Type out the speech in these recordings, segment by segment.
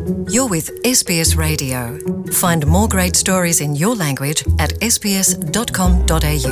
You're with SBS Radio. Find more great stories in your language at sbs.com.au.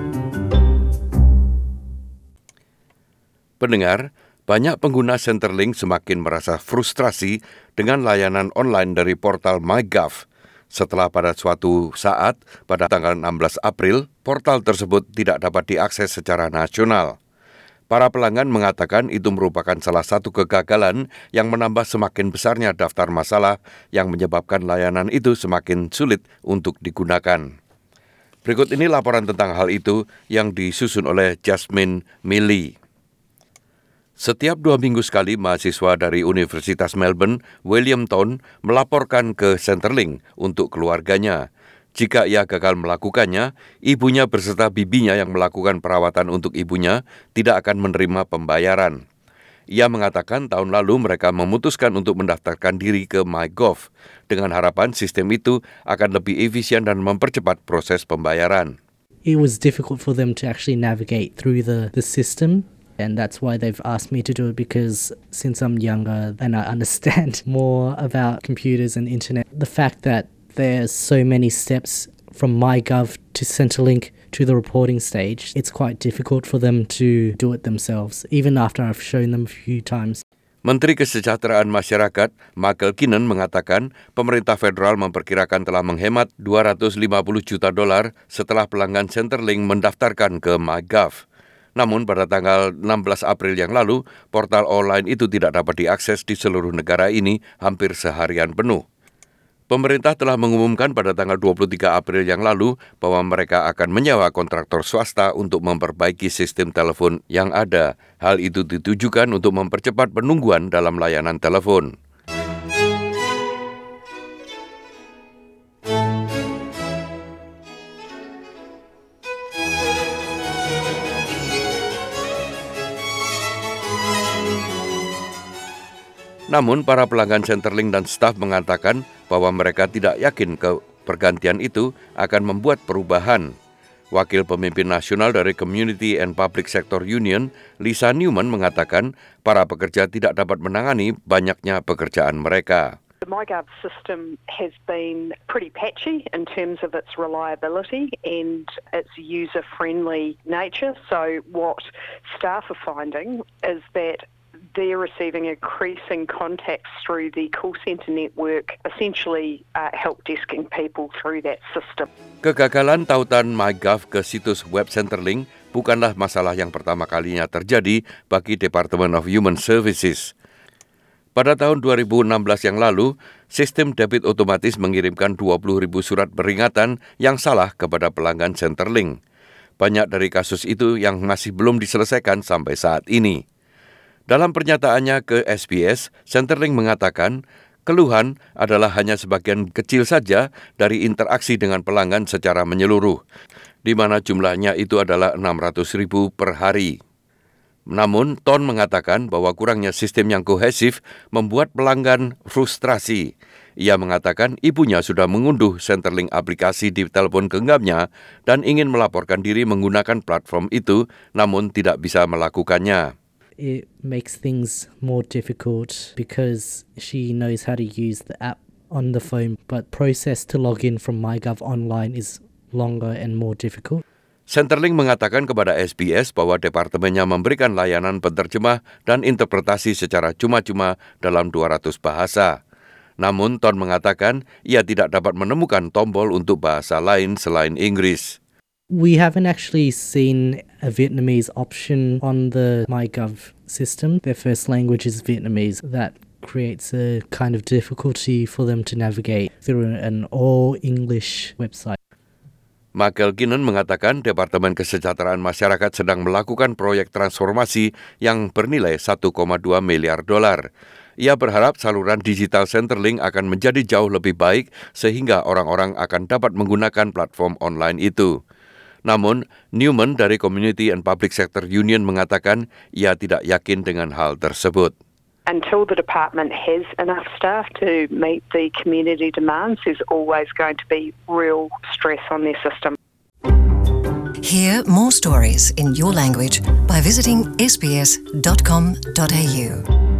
Pendengar, banyak pengguna Centrelink semakin merasa frustrasi dengan layanan online dari portal MyGov. Setelah pada suatu saat, pada tanggal 16 April, portal tersebut tidak dapat diakses secara nasional. Para pelanggan mengatakan itu merupakan salah satu kegagalan yang menambah semakin besarnya daftar masalah yang menyebabkan layanan itu semakin sulit untuk digunakan. Berikut ini laporan tentang hal itu yang disusun oleh Jasmine Milley. Setiap 2 minggu sekali, mahasiswa dari Universitas Melbourne, William Ton, melaporkan ke Centrelink untuk keluarganya. Jika ia gagal melakukannya, ibunya beserta bibinya yang melakukan perawatan untuk ibunya tidak akan menerima pembayaran. Ia mengatakan tahun lalu mereka memutuskan untuk mendaftarkan diri ke MyGov dengan harapan sistem itu akan lebih efisien dan mempercepat proses pembayaran. It was difficult for them to actually navigate through the system. And that's why they've asked me to do it, because since I'm younger and I understand more about computers and internet, the fact that there's so many steps from MyGov to Centrelink to the reporting stage, it's quite difficult for them to do it themselves, even after I've shown them a few times. Menteri Kesejahteraan Masyarakat Michael Keenan mengatakan pemerintah federal memperkirakan telah menghemat $250 juta setelah pelanggan Centrelink mendaftarkan ke MyGov. Namun pada tanggal 16 April yang lalu, portal online itu tidak dapat diakses di seluruh negara ini hampir seharian penuh. Pemerintah telah mengumumkan pada tanggal 23 April yang lalu bahwa mereka akan menyewa kontraktor swasta untuk memperbaiki sistem telepon yang ada. Hal itu ditujukan untuk mempercepat penungguan dalam layanan telepon. Namun, para pelanggan Centrelink dan staf mengatakan bahwa mereka tidak yakin pergantian itu akan membuat perubahan. Wakil pemimpin nasional dari Community and Public Sector Union, Lisa Newman, mengatakan para pekerja tidak dapat menangani banyaknya pekerjaan mereka. The MyGov system has been pretty patchy in terms of its reliability and its user-friendly nature. So what staff are finding is that they're receiving increasing contacts through the call centre network, essentially help desking people through that system. Kegagalan tautan MyGov ke situs web Centrelink bukanlah masalah yang pertama kalinya terjadi bagi Department of Human Services. Pada tahun 2016 yang lalu, sistem debit otomatis mengirimkan 20,000 surat peringatan yang salah kepada pelanggan Centrelink. Banyak dari kasus itu yang masih belum diselesaikan sampai saat ini. Dalam pernyataannya ke SBS, Centrelink mengatakan keluhan adalah hanya sebagian kecil saja dari interaksi dengan pelanggan secara menyeluruh, di mana jumlahnya itu adalah 600,000 per hari. Namun, Ton mengatakan bahwa kurangnya sistem yang kohesif membuat pelanggan frustrasi. Ia mengatakan ibunya sudah mengunduh Centrelink aplikasi di telepon genggamnya dan ingin melaporkan diri menggunakan platform itu, namun tidak bisa melakukannya. It makes things more difficult because she knows how to use the app on the phone, but process to log in from MyGov online is longer and more difficult. Centrelink mengatakan kepada SBS bahwa departemennya memberikan layanan penterjemah dan interpretasi secara cuma-cuma dalam 200 bahasa. Namun, Ton mengatakan ia tidak dapat menemukan tombol untuk bahasa lain selain Inggris. We haven't actually seen a Vietnamese option on the MyGov system. Their first language is Vietnamese. That creates a kind of difficulty for them to navigate through an all-English website. Michael Keenan mengatakan Departemen Kesejahteraan Masyarakat sedang melakukan proyek transformasi yang bernilai $1,2 miliar. Ia berharap saluran digital Centrelink akan menjadi jauh lebih baik sehingga orang-orang akan dapat menggunakan platform online itu. Namun, Newman dari Community and Public Sector Union mengatakan ia tidak yakin dengan hal tersebut. Until the department has enough staff to meet the community demands, there's always going to be real stress on their system. Hear more stories in your language by visiting sbs.com.au.